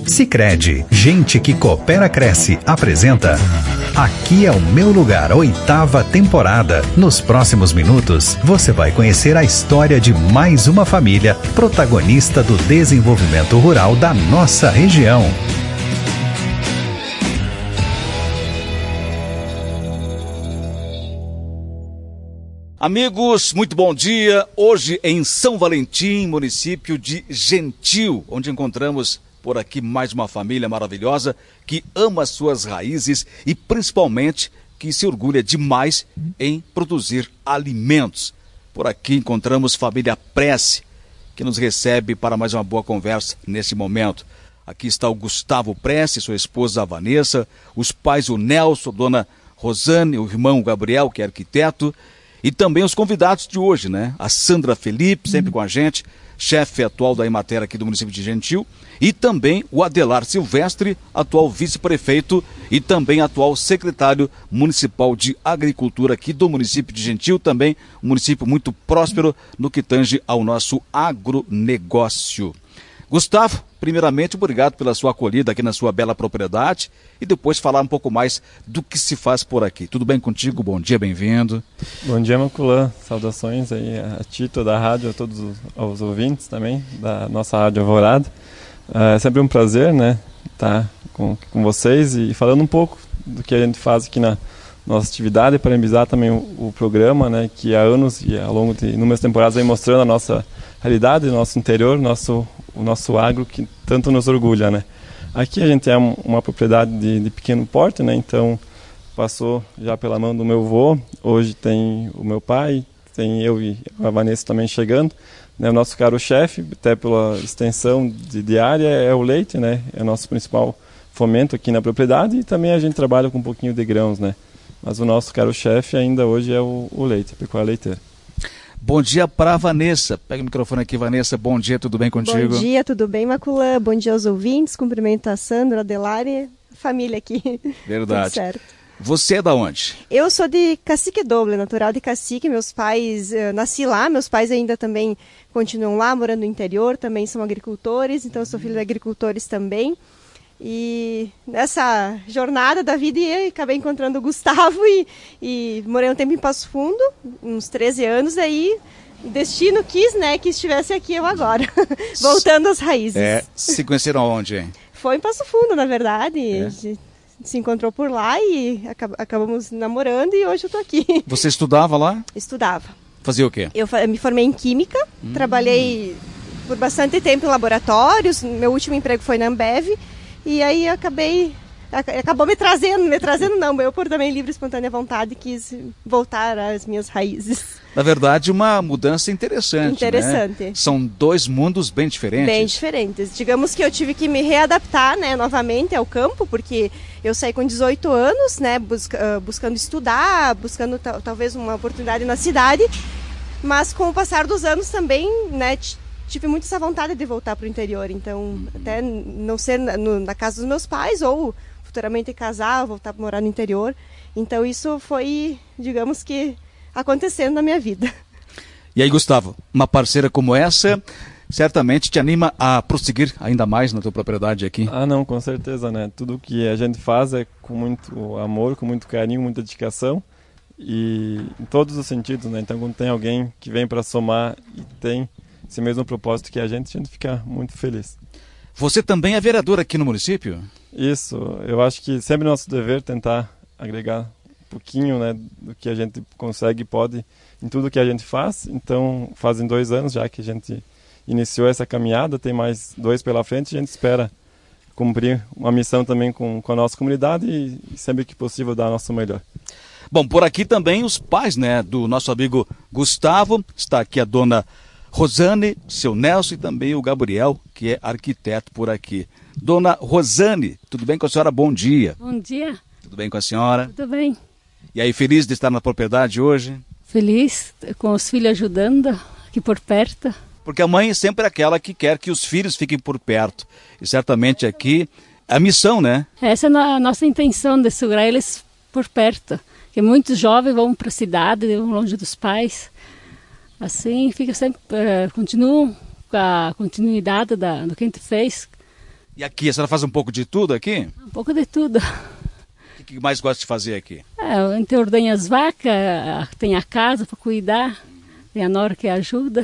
Sicredi, gente que coopera cresce, apresenta Aqui é o Meu Lugar, 8ª temporada. Nos próximos minutos, você vai conhecer a história de mais uma família protagonista do desenvolvimento rural da nossa região. Amigos, muito bom dia. Hoje em São Valentim, município de Gentil, onde encontramos por aqui mais uma família maravilhosa que ama as suas raízes e principalmente que se orgulha demais em produzir alimentos. Por aqui encontramos família Prece, que nos recebe para mais uma boa conversa nesse momento. Aqui está o Gustavo Prece, sua esposa a Vanessa, os pais o Nelson, a dona Rosane, o irmão Gabriel, que é arquiteto, e também os convidados de hoje, né? A Sandra Felipe, sempre com a gente, chefe atual da Emater aqui do município de Gentil, e também o Adelar Silvestre, atual vice-prefeito e também atual secretário municipal de agricultura aqui do município de Gentil, também um município muito próspero no que tange ao nosso agronegócio. Gustavo, primeiramente, obrigado pela sua acolhida aqui na sua bela propriedade e depois falar um pouco mais do que se faz por aqui. Tudo bem contigo? Bom dia, bem-vindo. Bom dia, Maculã. Saudações aí a ti, toda a rádio, a todos os ouvintes também da nossa Rádio Alvorada. É sempre um prazer, né, estar com vocês e falando um pouco do que a gente faz aqui na nossa atividade e parabenizar também o programa, né, que há anos e ao longo de inúmeras temporadas vem mostrando a nossa realidade, o nosso interior, o nosso agro que tanto nos orgulha, né. Aqui a gente é uma propriedade de pequeno porte, né, então passou já pela mão do meu avô, hoje tem o meu pai, tem eu e a Vanessa também chegando, né, o nosso caro chefe, até pela extensão de área, é o leite, né, é o nosso principal fomento aqui na propriedade e também a gente trabalha com um pouquinho de grãos, né, mas o nosso caro chefe ainda hoje é o leite, a pecuária leiteira. Bom dia para a Vanessa. Pega o microfone aqui, Vanessa. Bom dia, tudo bem contigo? Bom dia, tudo bem, Maculã? Bom dia aos ouvintes. Cumprimento a Sandra, a Adelar e a família aqui. Verdade. Tudo certo. Você é da onde? Eu sou de Cacique Doble, natural de Cacique. Meus pais, nasci lá, meus pais ainda também continuam lá, morando no interior, também são agricultores, então eu sou filho de agricultores também. E nessa jornada da vida eu acabei encontrando o Gustavo e morei um tempo em Passo Fundo, uns 13 anos, aí o destino quis, né, que estivesse aqui eu agora, voltando às raízes. Se conheceram aonde, hein? Foi em Passo Fundo, na verdade, a gente se encontrou por lá e acabamos namorando e hoje eu tô aqui. Você estudava lá? Estudava. Fazia o quê? Eu me formei em Química, trabalhei por bastante tempo em laboratórios, meu último emprego foi na Ambev. E aí acabou me trazendo não, eu por também livre e espontânea vontade quis voltar às minhas raízes. Na verdade, uma mudança interessante, né? São dois mundos bem diferentes. Bem diferentes. Digamos que eu tive que me readaptar, né, novamente ao campo, porque eu saí com 18 anos, né, buscando estudar, buscando talvez uma oportunidade na cidade, mas com o passar dos anos também, né, tive muito essa vontade de voltar para o interior, então até não ser na casa dos meus pais ou futuramente casar, voltar para morar no interior. Então isso foi, digamos que, acontecendo na minha vida. E aí, Gustavo, uma parceira como essa certamente te anima a prosseguir ainda mais na tua propriedade aqui? Ah, não, com certeza, né? Tudo que a gente faz é com muito amor, com muito carinho, muita dedicação e em todos os sentidos, né? Então quando tem alguém que vem para somar e tem esse mesmo propósito que a gente fica muito feliz. Você também é vereador aqui no município? Isso, eu acho que sempre é nosso dever tentar agregar um pouquinho, né, do que a gente consegue e pode em tudo que a gente faz. Então, fazem 2 anos já que a gente iniciou essa caminhada, tem mais 2 pela frente, a gente espera cumprir uma missão também com a nossa comunidade e sempre que possível dar o nosso melhor. Bom, por aqui também os pais, né, do nosso amigo Gustavo, está aqui a dona Rosane, seu Nelson e também o Gabriel, que é arquiteto por aqui. Dona Rosane, tudo bem com a senhora? Bom dia. Bom dia. Tudo bem com a senhora? Tudo bem. E aí, feliz de estar na propriedade hoje? Feliz, com os filhos ajudando aqui por perto. Porque a mãe é sempre aquela que quer que os filhos fiquem por perto. E certamente aqui, a missão, né? Essa é a nossa intenção, de segurar eles por perto. Porque muitos jovens vão para a cidade, vão longe dos pais. Assim fica sempre, continuam com a continuidade do que a gente fez E aqui, a senhora faz um pouco de tudo aqui? Um pouco de tudo. O que mais gosta de fazer aqui? A gente ordenha as vacas, tem a casa para cuidar, tem a nora que ajuda.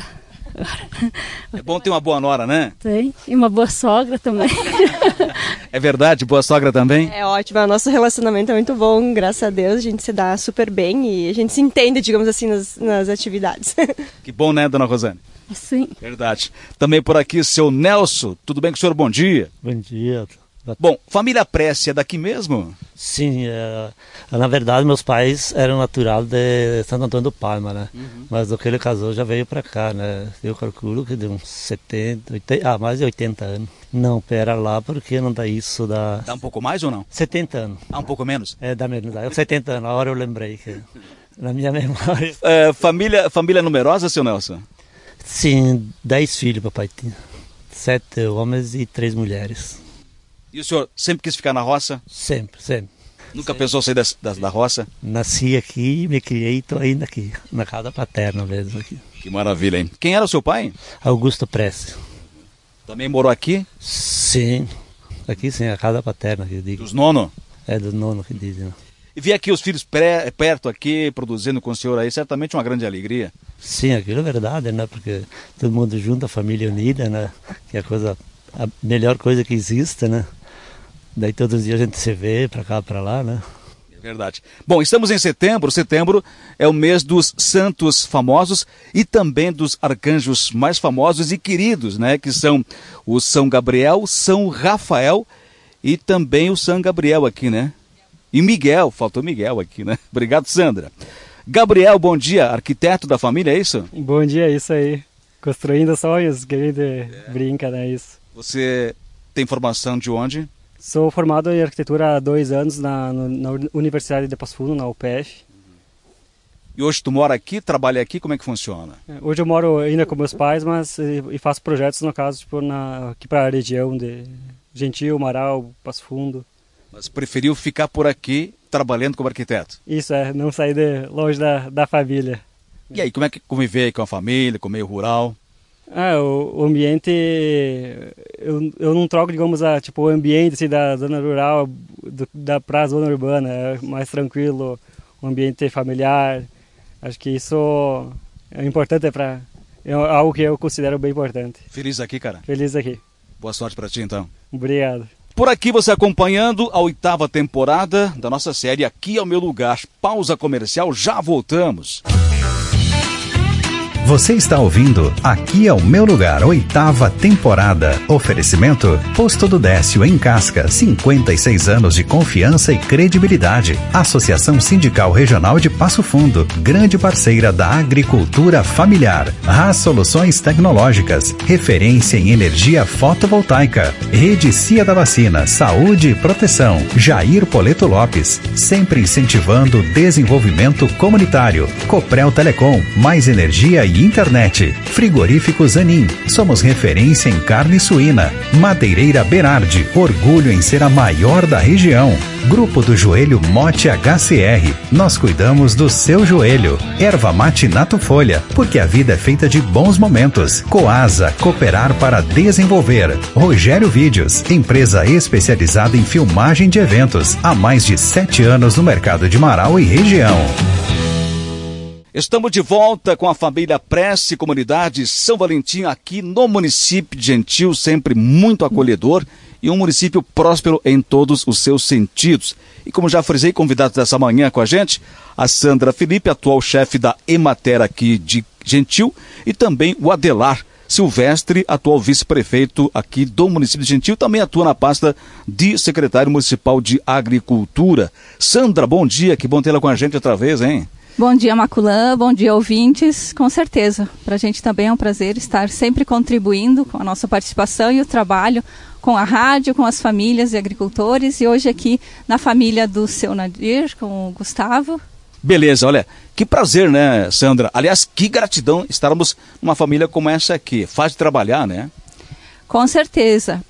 É bom ter uma boa nora, né? Tem, e uma boa sogra também. É verdade, boa sogra também? É ótimo, o nosso relacionamento é muito bom, graças a Deus, a gente se dá super bem e a gente se entende, digamos assim, nas atividades. Que bom, né, dona Rosane? Sim. Verdade. Também por aqui, seu Nelson. Tudo bem com o senhor? Bom dia. Bom dia. Bom, família Presce é daqui mesmo? Sim, na verdade meus pais eram natural de Santo Antônio do Palma, né? Mas do que ele casou já veio para cá, né? Eu calculo que de uns 70, 80, mais de 80 anos. Não, pera lá, porque não dá isso, dá... Dá um pouco mais ou não? 70 anos. Ah, um pouco menos? Dá menos, dá 70 anos, a hora eu lembrei, que na minha memória. Família numerosa, seu Nelson? Sim, 10 filhos papai tinha. 7 homens e 3 mulheres. E o senhor sempre quis ficar na roça? Sempre. Nunca pensou sair da roça? Nasci aqui, me criei e estou ainda aqui, na casa paterna mesmo. Aqui. Que maravilha, hein? Quem era o seu pai? Augusto Presce. Também morou aqui? Sim, aqui sim, a casa paterna que eu digo. Dos nono? É, dos nono que dizem. E ver aqui os filhos perto aqui, produzindo com o senhor aí, certamente uma grande alegria. Sim, aquilo é verdade, né? Porque todo mundo junto, a família unida, né? Que é a melhor coisa que existe, né? Daí todos os dias a gente se vê para cá, para lá, né? É verdade. Bom, estamos em setembro. Setembro é o mês dos santos famosos e também dos arcanjos mais famosos e queridos, né? Que são o São Gabriel, São Rafael e também o São Gabriel aqui, né? E Miguel, faltou Miguel aqui, né? Obrigado, Sandra. Gabriel, bom dia, arquiteto da família, é isso? Bom dia, isso aí. Construindo sonhos, que a gente brinca, né? Isso. Você tem formação de onde? Sou formado em arquitetura há 2 anos na Universidade de Passo Fundo, na UPF. E hoje tu mora aqui, trabalha aqui, como é que funciona? Hoje eu moro ainda com meus pais, mas e faço projetos, no caso, tipo, aqui para a região de Gentil, Marau, Passo Fundo. Mas preferiu ficar por aqui trabalhando como arquiteto? Isso, não sair longe da família. E aí, como é que conviver aí com a família, com o meio rural? O ambiente, eu não troco, digamos, o ambiente assim, da zona rural para a zona urbana, é mais tranquilo, um ambiente familiar. Acho que isso é importante, é algo que eu considero bem importante. Feliz aqui, cara? Feliz aqui. Boa sorte para ti, então. Obrigado. Por aqui você acompanhando a 8ª temporada da nossa série Aqui é o Meu Lugar. Pausa comercial, já voltamos. Você está ouvindo Aqui é o Meu Lugar, 8ª temporada. Oferecimento Posto do Décio em Casca, 56 anos de confiança e credibilidade. Associação Sindical Regional de Passo Fundo, grande parceira da agricultura familiar. Haas Soluções Tecnológicas, referência em energia fotovoltaica. Rede Cia da Vacina, saúde e proteção. Jair Poleto Lopes, sempre incentivando o desenvolvimento comunitário. Coprel Telecom, mais energia e internet. Frigorífico Zanin, somos referência em carne suína. Madeireira Berardi, orgulho em ser a maior da região. Grupo do Joelho Mote HCR, nós cuidamos do seu joelho. Erva Mate Nato Folha, porque a vida é feita de bons momentos. Coasa, cooperar para desenvolver. Rogério Vídeos, empresa especializada em filmagem de eventos. Há mais de 7 anos no mercado de Marau e região. Estamos de volta com a família Presce, comunidade São Valentim, aqui no município de Gentil, sempre muito acolhedor e um município próspero em todos os seus sentidos. E como já frisei, convidados dessa manhã com a gente, a Sandra Felipe, atual chefe da Emater aqui de Gentil, e também o Adelar Silvestre, atual vice-prefeito aqui do município de Gentil, também atua na pasta de secretário municipal de Agricultura. Sandra, bom dia, que bom tê-la com a gente outra vez, hein? Bom dia, Maculã, bom dia, ouvintes. Com certeza, para a gente também é um prazer estar sempre contribuindo com a nossa participação e o trabalho com a rádio, com as famílias e agricultores, e hoje aqui na família do seu Nadir, com o Gustavo. Beleza, olha, que prazer, né, Sandra? Aliás, que gratidão estarmos numa família como essa aqui. Faz de trabalhar, né? Com certeza.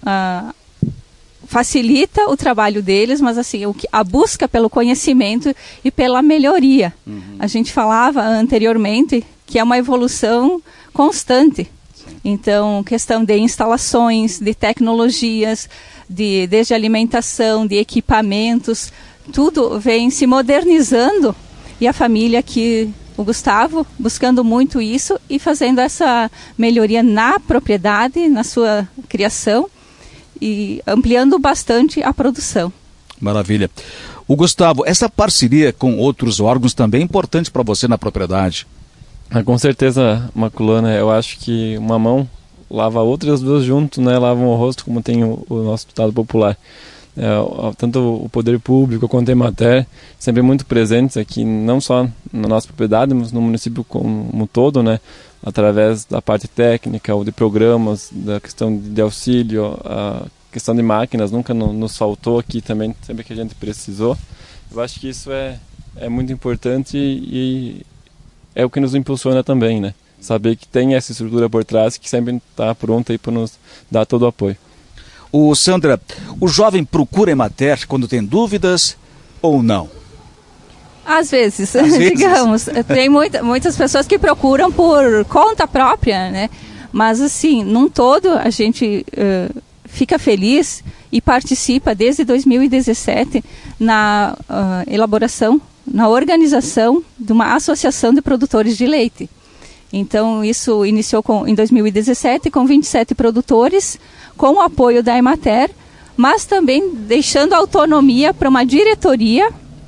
Facilita o trabalho deles, mas assim, a busca pelo conhecimento e pela melhoria. A gente falava anteriormente que é uma evolução constante. Então, questão de instalações, de tecnologias, desde alimentação, de equipamentos, tudo vem se modernizando, e a família aqui, o Gustavo, buscando muito isso e fazendo essa melhoria na propriedade, na sua criação e ampliando bastante a produção. Maravilha. O Gustavo, essa parceria com outros órgãos também é importante para você na propriedade? Com certeza, Maculana, eu acho que uma mão lava a outra e as duas juntos, né, lavam o rosto, como tem o nosso ditado popular. Tanto o poder público quanto a Emater sempre muito presentes aqui, não só na nossa propriedade, mas no município como um todo, né, através da parte técnica ou de programas, da questão de auxílio, a questão de máquinas nunca nos faltou aqui também, sempre que a gente precisou. Eu acho que isso é muito importante e é o que nos impulsiona também, né, saber que tem essa estrutura por trás que sempre está pronta para nos dar todo o apoio. Sandra, o jovem procura a Emater quando tem dúvidas ou não? Às vezes. Digamos. Tem muitas pessoas que procuram por conta própria, né? Mas assim, num todo, a gente fica feliz e participa desde 2017 na elaboração, na organização de uma associação de produtores de leite. Então, isso iniciou em 2017 com 27 produtores, com o apoio da Emater, mas também deixando autonomia para uma diretoria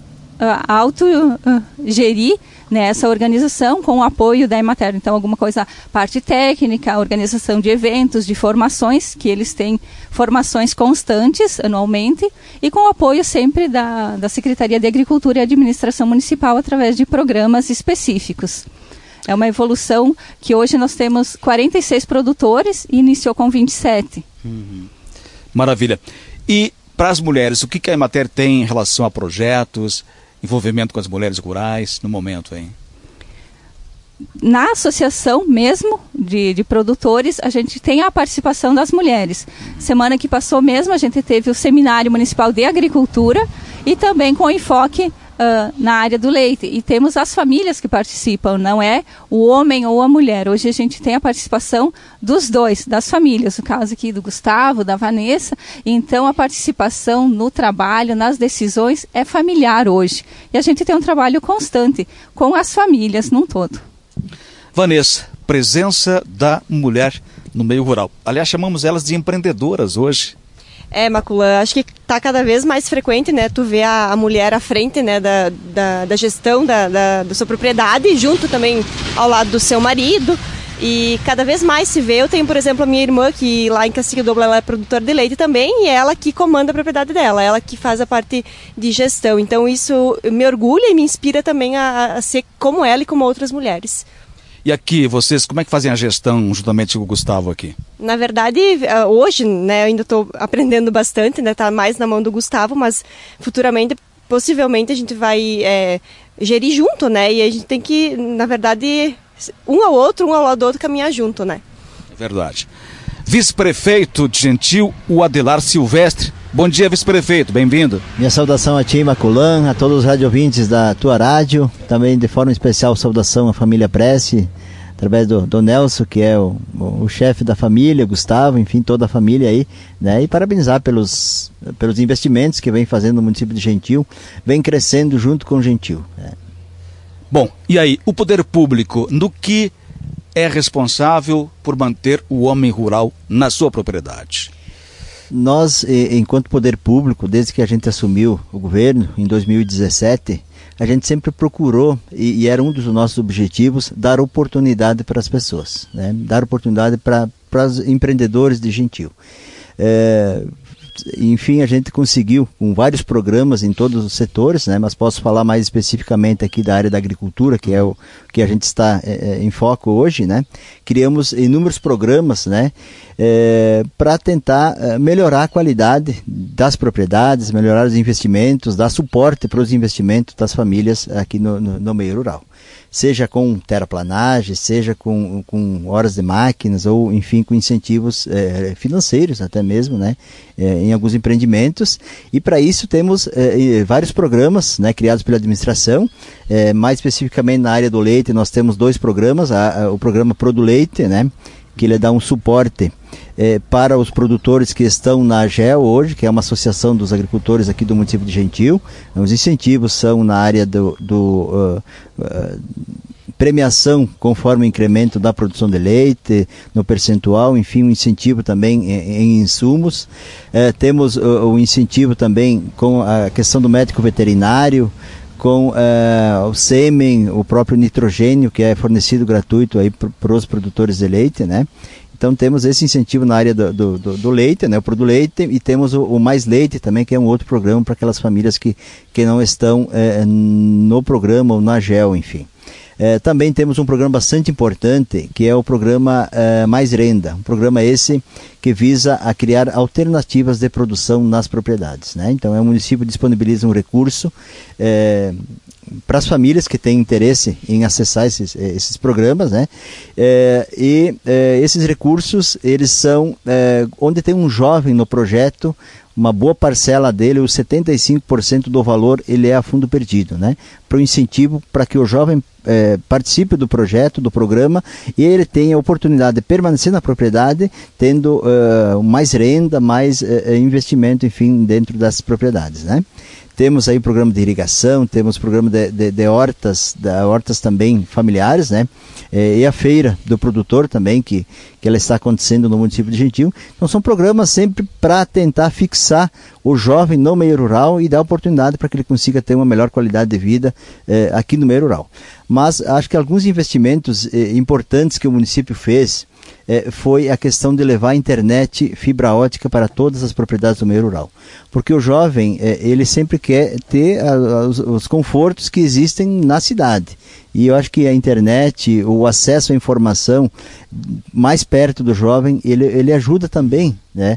autogerir essa organização com o apoio da Emater. Então, alguma coisa, parte técnica, organização de eventos, de formações, que eles têm formações constantes anualmente, e com o apoio sempre da Secretaria de Agricultura e Administração Municipal através de programas específicos. É uma evolução que hoje nós temos 46 produtores e iniciou com 27. Maravilha. E para as mulheres, o que a Emater tem em relação a projetos, envolvimento com as mulheres rurais no momento, hein? Na associação mesmo de produtores, a gente tem a participação das mulheres. Semana que passou mesmo, a gente teve o Seminário Municipal de Agricultura e também com enfoque na área do leite, e temos as famílias que participam, não é o homem ou a mulher. Hoje a gente tem a participação dos dois, das famílias, no caso aqui do Gustavo, da Vanessa. Então a participação no trabalho, nas decisões é familiar hoje, e a gente tem um trabalho constante com as famílias num todo. Vanessa, presença da mulher no meio rural, aliás, chamamos elas de empreendedoras hoje. Maculã, acho que está cada vez mais frequente, né? Tu vê a mulher à frente, né, da gestão da sua propriedade, junto também ao lado do seu marido. E cada vez mais se vê. Eu tenho, por exemplo, a minha irmã, que lá em Cacique-Dobla ela é produtora de leite também, e ela que comanda a propriedade dela, ela que faz a parte de gestão. Então isso me orgulha e me inspira também a ser como ela e como outras mulheres. E aqui, vocês, como é que fazem a gestão juntamente com o Gustavo aqui? Na verdade, hoje, né, eu ainda estou aprendendo bastante, né, tá mais na mão do Gustavo, mas futuramente, possivelmente, a gente vai gerir junto, né, e a gente tem que, na verdade, um ao lado do outro, caminhar junto, né. É verdade. Vice-prefeito de Gentil, o Adelar Silvestre. Bom dia, vice-prefeito, bem-vindo. Minha saudação a ti, Maculã, a todos os radiovintes da tua rádio, também de forma especial saudação à família Prece, através do Nelson, que é o chefe da família, Gustavo, enfim, toda a família aí, né, e parabenizar pelos investimentos que vem fazendo no município de Gentil, vem crescendo junto com o Gentil. Né. Bom, e aí, o poder público, no que é responsável por manter o homem rural na sua propriedade? Nós, enquanto poder público, desde que a gente assumiu o governo em 2017, a gente sempre procurou, e era um dos nossos objetivos, dar oportunidade para as pessoas, né? Dar oportunidade para os empreendedores de Gentil. Enfim, a gente conseguiu com vários programas em todos os setores, né? Mas posso falar mais especificamente aqui da área da agricultura, que é o que a gente está em foco hoje, né? Criamos inúmeros programas, né? Para tentar melhorar a qualidade das propriedades, melhorar os investimentos, dar suporte para os investimentos das famílias aqui no meio rural. Seja com terraplanagem, seja com horas de máquinas, ou enfim, com incentivos financeiros até mesmo, né, em alguns empreendimentos. E para isso temos vários programas, né, criados pela administração. Mais especificamente na área do leite, nós temos 2 programas, o programa Pro do Leite, né, que ele dá um suporte para os produtores que estão na AGEL hoje, que é uma associação dos agricultores aqui do município de Gentil. Os incentivos são na área premiação conforme o incremento da produção de leite, no percentual, enfim, um incentivo também em insumos. Temos o incentivo também com a questão do médico veterinário, com o sêmen, o próprio nitrogênio, que é fornecido gratuito aí para os produtores de leite, né? Então temos esse incentivo na área do leite, né, o leite, e temos o Mais Leite também, que é um outro programa para aquelas famílias que não estão no programa ou na AGEL, enfim. Também temos um programa bastante importante, que é o programa Mais Renda, um programa esse que visa a criar alternativas de produção nas propriedades, né? Então o município disponibiliza um recurso para as famílias que têm interesse em acessar esses programas, né? Esses recursos, eles são onde tem um jovem no projeto, uma boa parcela dele, os 75% do valor, ele é a fundo perdido, né? Para o incentivo, para que o jovem participe do projeto, do programa, e ele tenha a oportunidade de permanecer na propriedade, tendo mais renda, mais investimento, enfim, dentro das propriedades, né? Temos aí programa de irrigação, temos programa de hortas também familiares, né? E a feira do produtor também, que ela está acontecendo no município de Gentil. Então são programas sempre para tentar fixar o jovem no meio rural e dar oportunidade para que ele consiga ter uma melhor qualidade de vida aqui no meio rural. Mas acho que alguns investimentos importantes que o município fez foi a questão de levar a internet fibra ótica para todas as propriedades do meio rural. Porque o jovem, ele sempre quer ter os confortos que existem na cidade. E eu acho que a internet, o acesso à informação mais perto do jovem, ele ajuda também, né?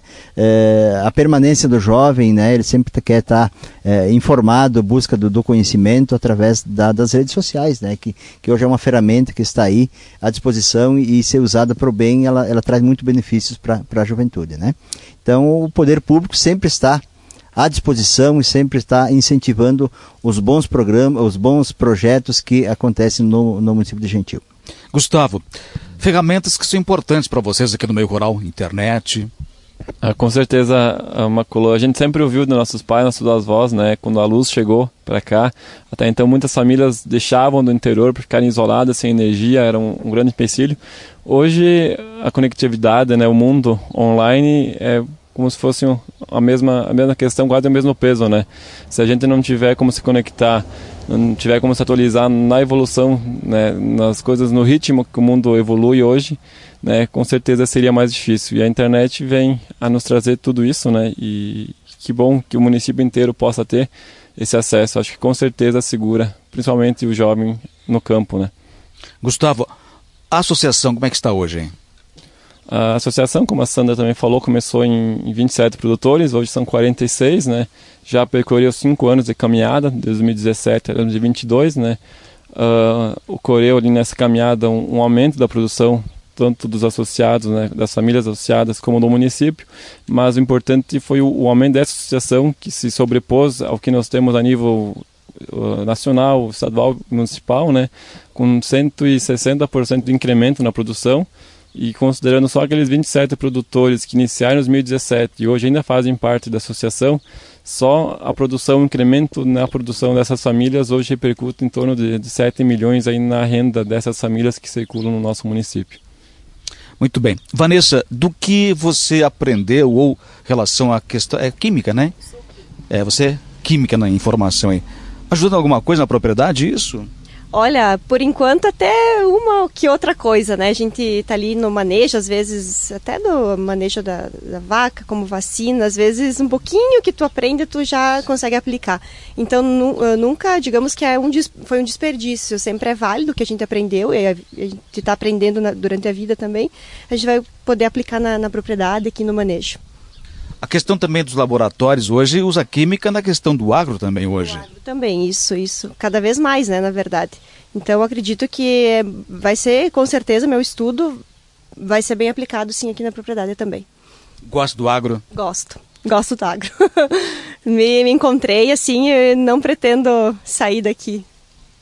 A permanência do jovem, né? Ele sempre quer estar informado, busca do conhecimento através das redes sociais, né? Que hoje é uma ferramenta que está aí à disposição e ser usada para o bem, ela traz muitos benefícios para a juventude, né? Então o poder público sempre está à disposição e sempre está incentivando os bons programas, os bons projetos que acontecem no município de Gentil. Gustavo, ferramentas que são importantes para vocês aqui no meio rural, internet. Com certeza, Maculô, a gente sempre ouviu dos nossos pais, nossos avós, né, quando a luz chegou para cá. Até então muitas famílias deixavam do interior por ficarem isoladas, sem energia, era um grande empecilho. Hoje a conectividade, né, o mundo online é como se fosse a mesma questão, quase o mesmo peso, né? Se a gente não tiver como se conectar, não tiver como se atualizar na evolução, né, nas coisas, no ritmo que o mundo evolui hoje, né, com certeza seria mais difícil. E a internet vem a nos trazer tudo isso, né? E que bom que o município inteiro possa ter esse acesso. Acho que com certeza segura, principalmente o jovem no campo, né? Gustavo, a associação como é que está hoje, hein? A associação, como a Sandra também falou, começou em 27 produtores, hoje são 46, né? Já percorreu 5 anos de caminhada, desde 2017 a 2022, né? Ocorreu ali nessa caminhada um aumento da produção, tanto dos associados, né, das famílias associadas, como do município, mas o importante foi o aumento dessa associação, que se sobrepôs ao que nós temos a nível nacional, estadual, municipal, né? Com 160% de incremento na produção. E considerando só aqueles 27 produtores que iniciaram em 2017 e hoje ainda fazem parte da associação, só a produção, o incremento na produção dessas famílias hoje repercute em torno de 7 milhões aí na renda dessas famílias que circulam no nosso município. Muito bem. Vanessa, do que você aprendeu ou relação à questão... É química, né? Você é química na informação aí. Ajuda em alguma coisa na propriedade isso? Olha, por enquanto até uma que outra coisa, né? A gente tá ali no manejo, às vezes até do manejo da vaca, como vacina, às vezes um pouquinho que tu aprende, tu já consegue aplicar. Então nunca, digamos que foi um desperdício, sempre é válido o que a gente aprendeu, e a gente está aprendendo durante a vida também, a gente vai poder aplicar na propriedade, aqui no manejo. A questão também dos laboratórios hoje usa química na questão do agro também hoje. Do agro também, isso, cada vez mais, né, na verdade. Então acredito que vai ser, com certeza, meu estudo vai ser bem aplicado sim aqui na propriedade também. Gosta do agro? Gosto do agro. me encontrei assim, eu não pretendo sair daqui.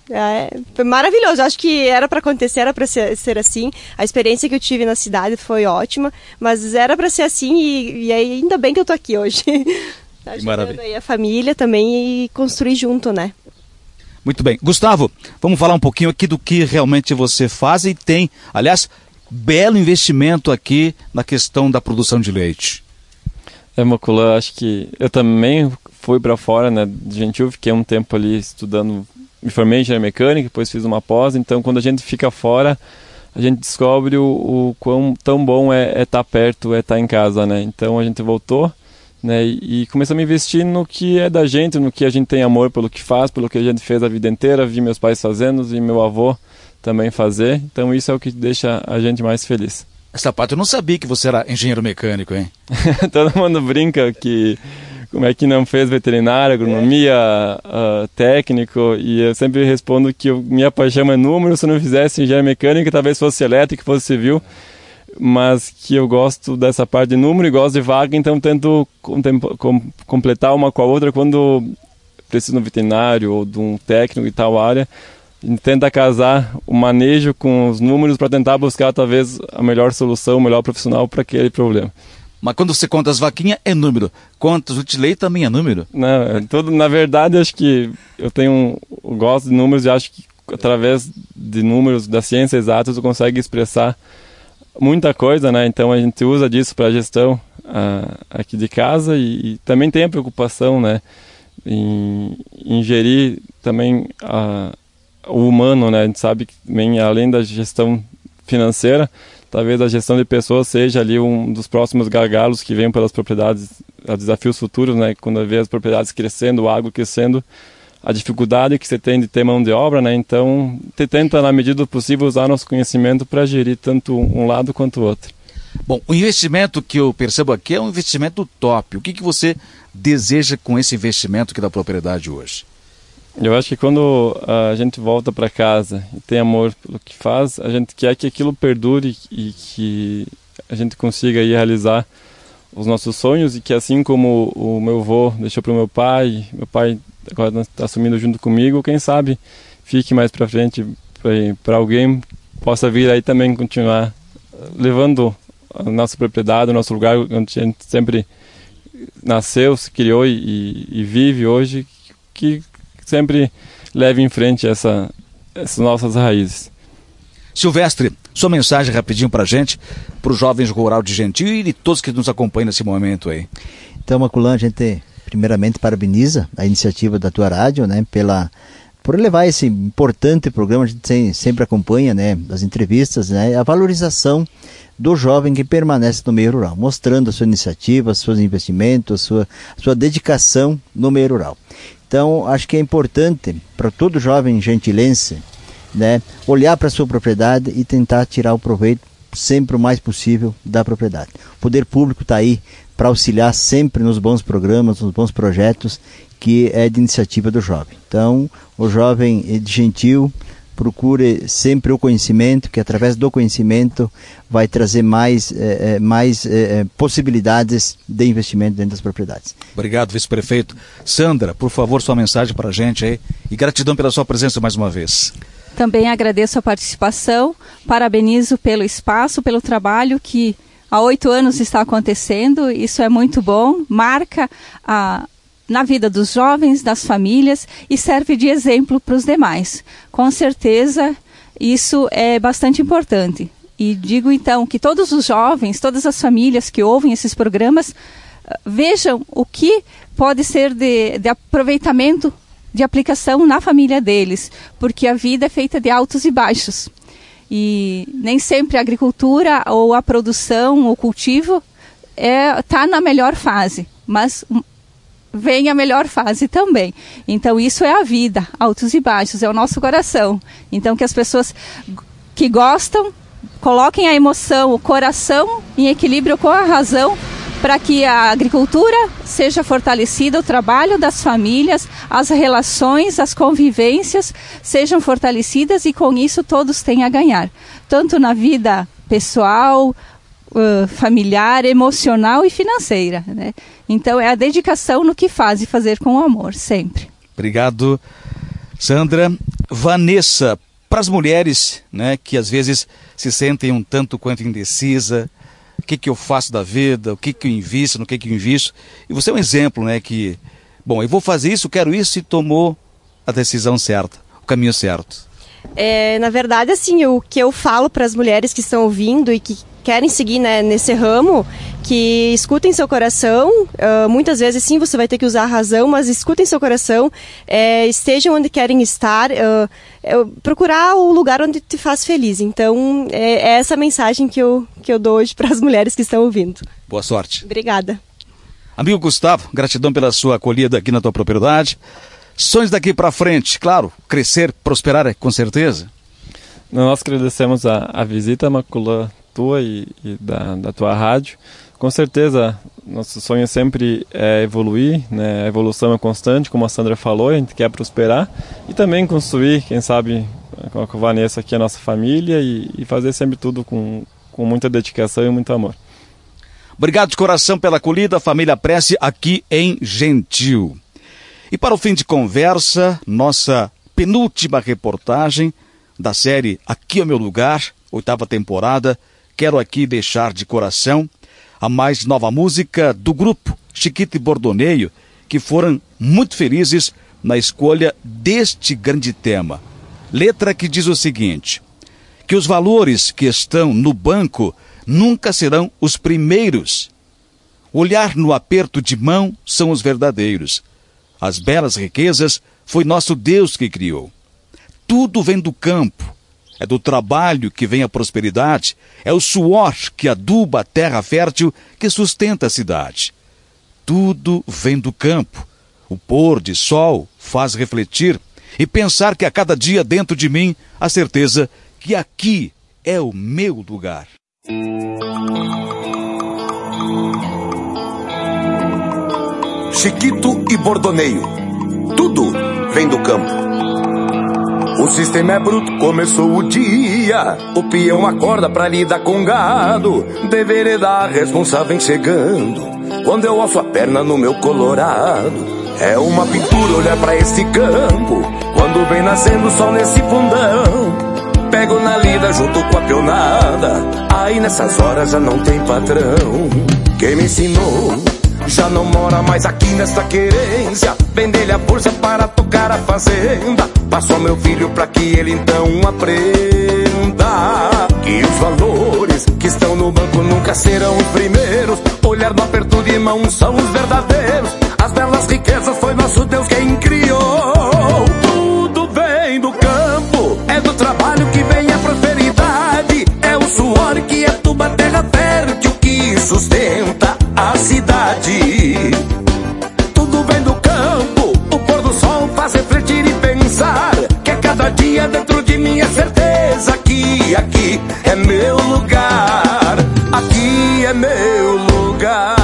Foi maravilhoso, acho que era para acontecer, era para ser assim. A experiência que eu tive na cidade foi ótima, mas era para ser assim e ainda bem que eu tô aqui hoje. Tá ajudando aí a família também e construir junto, né? Muito bem. Gustavo, vamos falar um pouquinho aqui do que realmente você faz e tem, aliás, belo investimento aqui na questão da produção de leite. Maculã, acho que eu também fui para fora, né, de Gentil, fiquei um tempo ali estudando, me formei em engenharia mecânica, depois fiz uma pós, então quando a gente fica fora, a gente descobre o quão tão bom é estar perto, é estar em casa, né, então a gente voltou, né, e começamos a investir no que é da gente, no que a gente tem amor pelo que faz, pelo que a gente fez a vida inteira, vi meus pais fazendo e meu avô também fazer, então isso é o que deixa a gente mais feliz. Essa parte eu não sabia que você era engenheiro mecânico, hein? Todo mundo brinca que como é que não fez veterinária, agronomia, técnico, e eu sempre respondo que minha paixão é número, se eu não fizesse engenharia mecânica, talvez fosse elétrica, fosse civil, mas que eu gosto dessa parte de número e gosto de vaga, então tento completar uma com a outra quando preciso de um veterinário ou de um técnico em tal área. A gente tenta casar o manejo com os números para tentar buscar talvez a melhor solução, o melhor profissional para aquele problema. Mas quando você conta as vaquinhas, é número. Quantos de leite também é número. Não, na verdade, acho que eu gosto de números e acho que através de números da ciência exata você consegue expressar muita coisa, né? Então a gente usa disso para a gestão aqui de casa e também tem a preocupação, né, em gerir também o humano, né? A gente sabe que também, além da gestão financeira, talvez a gestão de pessoas seja ali um dos próximos gargalos que vêm pelas propriedades, a desafios futuros, né? Quando vê as propriedades crescendo, o agro crescendo, a dificuldade que você tem de ter mão de obra, né? Então, você tenta, na medida do possível, usar nosso conhecimento para gerir tanto um lado quanto o outro. Bom, o investimento que eu percebo aqui é um investimento top. O que você deseja com esse investimento aqui da propriedade hoje? Eu acho que quando a gente volta para casa e tem amor pelo que faz, a gente quer que aquilo perdure e que a gente consiga aí realizar os nossos sonhos e que, assim como o meu avô deixou para o meu pai agora está assumindo junto comigo, quem sabe fique mais para frente para alguém possa vir aí também continuar levando a nossa propriedade, o nosso lugar onde a gente sempre nasceu, se criou e vive hoje, que sempre leve em frente essas nossas raízes. Silvestre, sua mensagem rapidinho para a gente, para os jovens rural de Gentil e de todos que nos acompanham nesse momento aí. Então, Maculã, a gente primeiramente parabeniza a iniciativa da tua rádio, né, por levar esse importante programa. A gente sempre acompanha, né, as entrevistas, né, a valorização do jovem que permanece no meio rural, mostrando a sua iniciativa, seus investimentos, a sua dedicação no meio rural. Então, acho que é importante para todo jovem gentilense, né, olhar para a sua propriedade e tentar tirar o proveito sempre o mais possível da propriedade. O poder público está aí para auxiliar sempre nos bons programas, nos bons projetos que é de iniciativa do jovem. Então, o jovem de Gentil procure sempre o conhecimento, que através do conhecimento vai trazer mais possibilidades de investimento dentro das propriedades. Obrigado, vice-prefeito. Sandra, por favor, sua mensagem para a gente aí e gratidão pela sua presença mais uma vez. Também agradeço a participação, parabenizo pelo espaço, pelo trabalho que há 8 anos está acontecendo, isso é muito bom, marca na vida dos jovens, das famílias e serve de exemplo para os demais. Com certeza, isso é bastante importante. E digo então que todos os jovens, todas as famílias que ouvem esses programas, vejam o que pode ser de aproveitamento, de aplicação na família deles, porque a vida é feita de altos e baixos. E nem sempre a agricultura ou a produção, o cultivo está na melhor fase, mas vem a melhor fase também. Então isso é a vida, altos e baixos, é o nosso coração. Então que as pessoas que gostam coloquem a emoção, o coração em equilíbrio com a razão, para que a agricultura seja fortalecida, o trabalho das famílias, as relações, as convivências sejam fortalecidas e com isso todos têm a ganhar, tanto na vida pessoal, familiar, emocional e financeira, né? Então é a dedicação no que faz e fazer com amor, sempre. Obrigado, Sandra. Vanessa, para as mulheres, né, que às vezes se sentem um tanto quanto indecisa, o que eu faço da vida, o que eu invisto, no que eu invisto. E você é um exemplo, né, que, bom, eu vou fazer isso, quero isso, e tomou a decisão certa, o caminho certo. Na verdade, assim, o que eu falo para as mulheres que estão ouvindo e que querem seguir, né, nesse ramo, que escutem seu coração. Muitas vezes, sim, você vai ter que usar a razão, mas escutem seu coração, estejam onde querem estar, procurar o lugar onde te faz feliz. Então, é essa mensagem que eu dou hoje para as mulheres que estão ouvindo. Boa sorte. Obrigada. Amigo Gustavo, gratidão pela sua acolhida aqui na tua propriedade. Sonhos daqui para frente, claro, crescer, prosperar, com certeza. Nós agradecemos a visita, Maculã, tua e da tua rádio. Com certeza, nosso sonho sempre é evoluir, né? A evolução é constante, como a Sandra falou, a gente quer prosperar e também construir, quem sabe, com a Vanessa aqui, a nossa família e fazer sempre tudo com muita dedicação e muito amor. Obrigado de coração pela acolhida, família Prece, aqui em Gentil. E para o fim de conversa, nossa penúltima reportagem da série Aqui é o Meu Lugar, 8ª temporada, quero aqui deixar de coração a mais nova música do grupo Chiquito e Bordoneio, que foram muito felizes na escolha deste grande tema. Letra que diz o seguinte: que os valores que estão no banco nunca serão os primeiros. Olhar no aperto de mão são os verdadeiros. As belas riquezas foi nosso Deus que criou. Tudo vem do campo. É do trabalho que vem a prosperidade. É o suor que aduba a terra fértil que sustenta a cidade. Tudo vem do campo. O pôr de sol faz refletir e pensar que a cada dia dentro de mim a certeza que aqui é o meu lugar. Chiquito e Bordoneio, tudo vem do campo. O sistema é bruto, começou o dia. O peão acorda pra lidar com gado. Deveria dar responsável chegando. Quando eu alço a perna no meu colorado, é uma pintura olhar pra esse campo. Quando vem nascendo o sol nesse fundão, pego na lida junto com a peonada. Aí nessas horas já não tem patrão. Quem me ensinou já não mora mais aqui nesta querência. Vender-lhe a força para tocar a fazenda. Passou meu filho pra que ele então aprenda que os valores que estão no banco nunca serão os primeiros. Olhar no aperto de mão são os verdadeiros. As belas riquezas foi nosso Deus quem criou. Tudo vem do campo, é do trabalho que vem a prosperidade. É o suor que aduba a terra fértil que sustenta a cidade. Tudo vem do campo, o pôr do sol faz refletir e pensar que a cada dia dentro de mim é certeza que aqui é meu lugar. Aqui é meu lugar.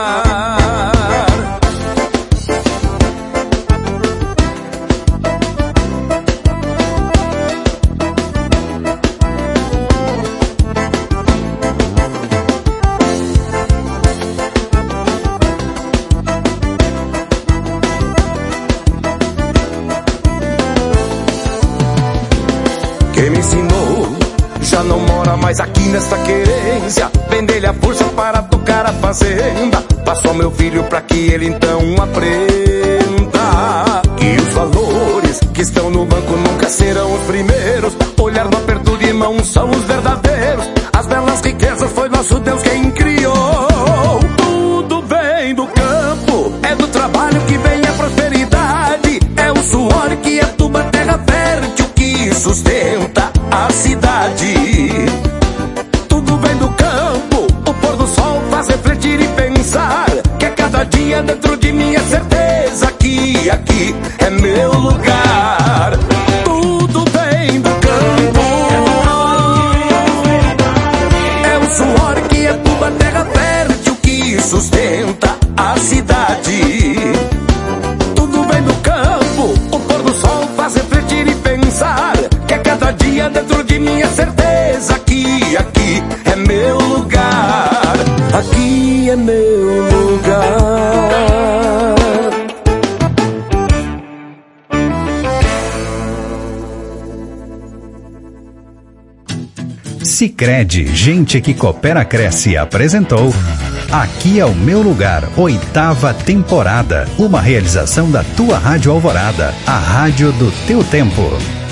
Quem me ensinou já não mora mais aqui nesta querência. Vender-lhe a força para tocar a fazenda. Passou meu filho pra que ele então aprenda que os valores que estão no banco nunca serão os primeiros. Olhar no aperto de mão são os verdadeiros. As belas riquezas foi nosso Deus quem criou. Tudo vem do campo, é do trabalho que vem a prosperidade. É o suor que aduba a terra fértil que sustenta a cidade. Tudo vem do campo, o pôr do sol faz refletir e pensar que a cada dia dentro de mim é certeza que aqui é meu lugar. Tudo vem do campo, é o suor que aduba a terra fértil que sustenta a cidade. Tudo vem do campo, o pôr do sol faz refletir e pensar que a cada dia dentro de mim é certeza que aqui é meu lugar. Aqui é meu lugar. Sicredi, gente que coopera cresce, apresentou Aqui é o Meu Lugar, 8ª temporada. Uma realização da tua Rádio Alvorada, a rádio do teu tempo.